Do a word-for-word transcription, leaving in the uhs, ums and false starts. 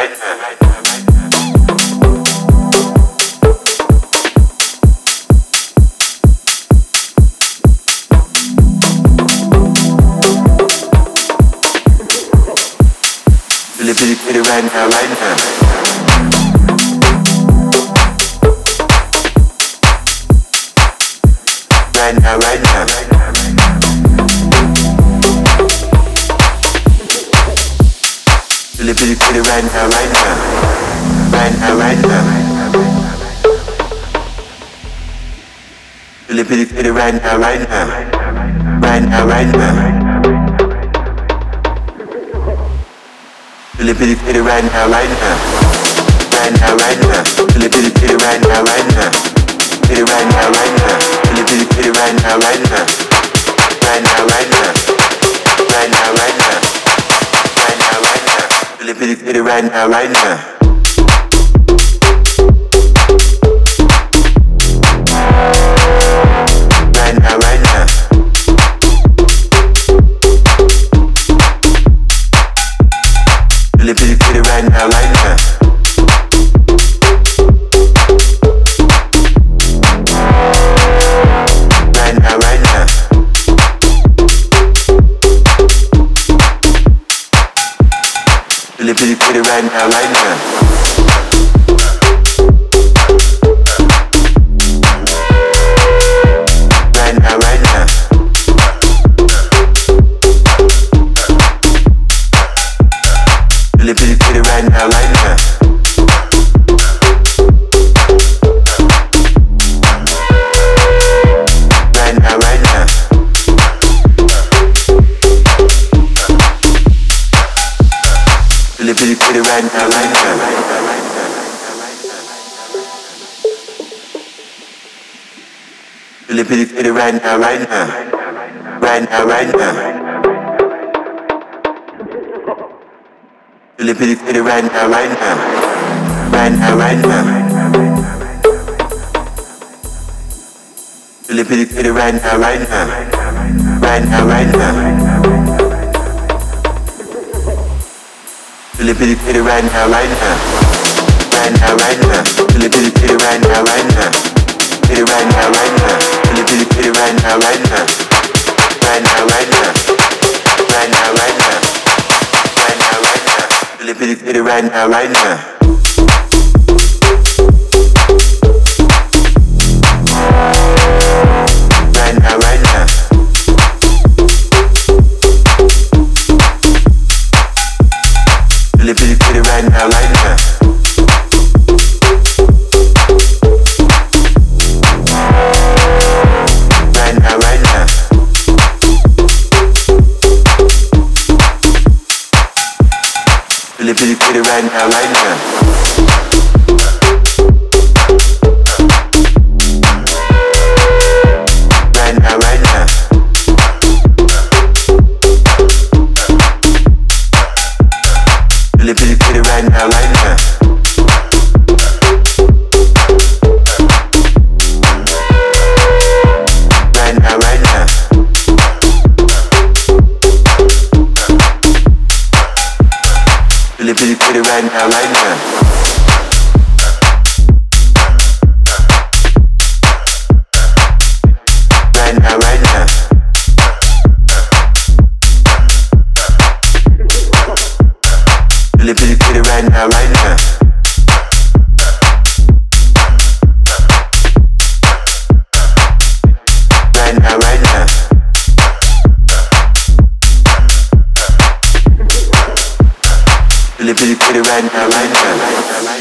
right now, right now, right now. Really, really, really right now, right now. Right now, right now. Really, really, really right now, right now. Right now, right now. Really, really, really right now, right now. Right now, right now. Really, really, really right now, right now. Right now, right now. Really, really, really right now, right now. Really right now, right now. Really, really, really right now, right now. Right now, right now. Right now, right now. Right now, right now. Really, really, really right now, right now. Right now, right now. Really, really, really right now, right now. Right now, right now. Really, really, really right now, right now. Right now, right now. Really, really, really right now, right now. Right now, right now. Really, really, really right now, right now. Really, really, really right now, right now. Right now, right now. Really, really, really right now, right now. Right now, right now. Really, really, really right now, right now. Right now, right now. Really, really, really right now, right now. Right now, right now. Really, really, really right now, right now. Really right now, right now. Really, really, really right now, right now. Right now, right now. Right now, right now. Right now, right now. Really, really, really right now, right now. Right now, right now. Really, really, really right now, right now. Right now, right now. Really, really, really right now, right now. Right now, right now. Really, really, really right now, right now. Right now, right now. Really, really, really right now, right now. Right now, right now. Really, really, really right now, right now. Right now, right now. Really, really, really right now, right now.